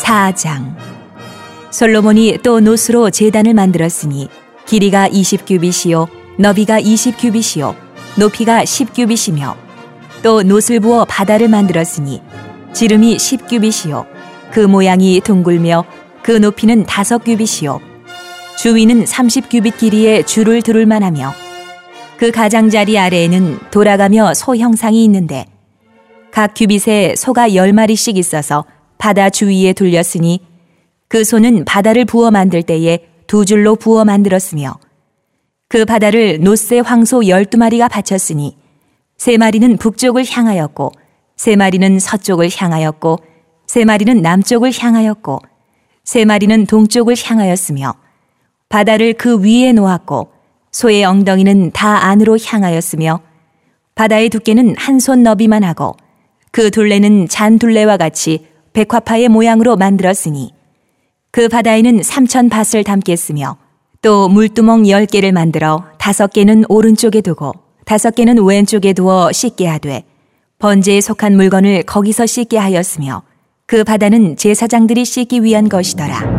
4장. 솔로몬이 또 노스로 제단을 만들었으니 길이가 20규빗이요 너비가 20규빗이요 높이가 10규빗이며 또 노스를 부어 바다를 만들었으니 지름이 10규빗이요 그 모양이 둥글며 그 높이는 5규빗이요 주위는 30규빗 길이의 줄을 두를 만하며 그 가장자리 아래에는 돌아가며 소 형상이 있는데 각 규빗에 소가 10마리씩 있어서 바다 주위에 둘렸으니 그 소는 바다를 부어 만들 때에 2줄로 부어 만들었으며 그 바다를 노스의 황소 12마리가 바쳤으니 3마리는 북쪽을 향하였고 3마리는 서쪽을 향하였고 3마리는 남쪽을 향하였고 3마리는 동쪽을 향하였으며 바다를 그 위에 놓았고 소의 엉덩이는 다 안으로 향하였으며 바다의 두께는 한 손 너비만 하고 그 둘레는 잔둘레와 같이 백화파의 모양으로 만들었으니 그 바다에는 3,000밧을 담겠으며 또 물두멍 10개를 만들어 5개는 오른쪽에 두고 5개는 왼쪽에 두어 씻게 하되 번제에 속한 물건을 거기서 씻게 하였으며 그 바다는 제사장들이 씻기 위한 것이더라.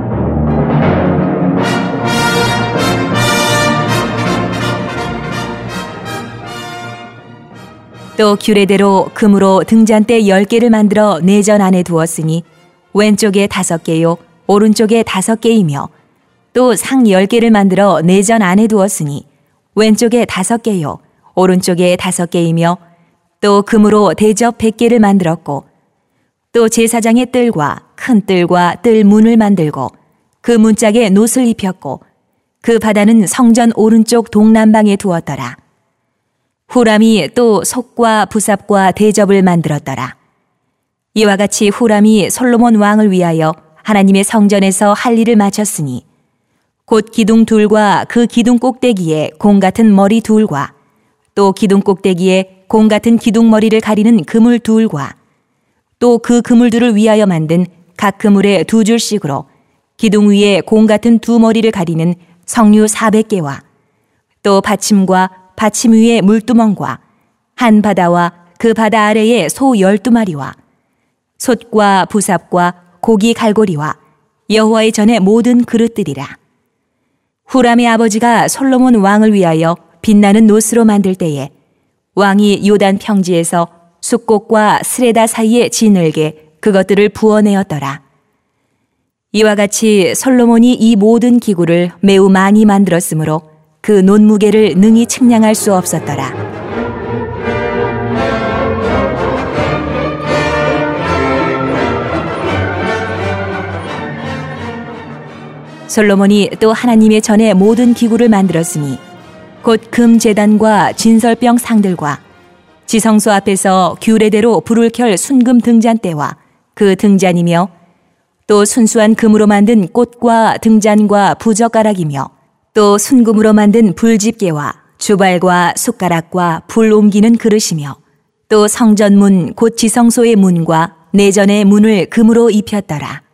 또 규례대로 금으로 등잔대 10개를 만들어 내전 안에 두었으니 왼쪽에 5개요 오른쪽에 5개이며 또 상 10개를 만들어 내전 안에 두었으니 왼쪽에 5개요 오른쪽에 5개이며 또 금으로 대접 100개를 만들었고 또 제사장의 뜰과 큰 뜰과 뜰 문을 만들고 그 문짝에 놋을 입혔고 그 바다는 성전 오른쪽 동남방에 두었더라. 후람이 또 속과 부삽과 대접을 만들었더라. 이와 같이 후람이 솔로몬 왕을 위하여 하나님의 성전에서 할 일을 마쳤으니 곧 기둥 둘과 그 기둥 꼭대기에 공 같은 머리 둘과 또 기둥 꼭대기에 공 같은 기둥 머리를 가리는 그물 둘과 또 그 그물들을 위하여 만든 각 그물에 2줄씩으로 기둥 위에 공 같은 2머리를 가리는 석류 400개와 또 받침과 받침 위에 물두멍과 한 바다와 그 바다 아래에 소 12마리와 솥과 부삽과 고기 갈고리와 여호와의 전의 모든 그릇들이라. 후람의 아버지가 솔로몬 왕을 위하여 빛나는 놋으로 만들 때에 왕이 요단 평지에서 숫곡과 스레다 사이에 지늘게 그것들을 부어내었더라. 이와 같이 솔로몬이 이 모든 기구를 매우 많이 만들었으므로 그 논무게를 능히 측량할 수 없었더라. 솔로몬이 또 하나님의 전에 모든 기구를 만들었으니 곧 금제단과 진설병 상들과 지성소 앞에서 규례대로 불을 켤 순금 등잔대와 그 등잔이며 또 순수한 금으로 만든 꽃과 등잔과 부젓가락이며 또 순금으로 만든 불집게와 주발과 숟가락과 불 옮기는 그릇이며 또 성전문 곧 지성소의 문과 내전의 문을 금으로 입혔더라.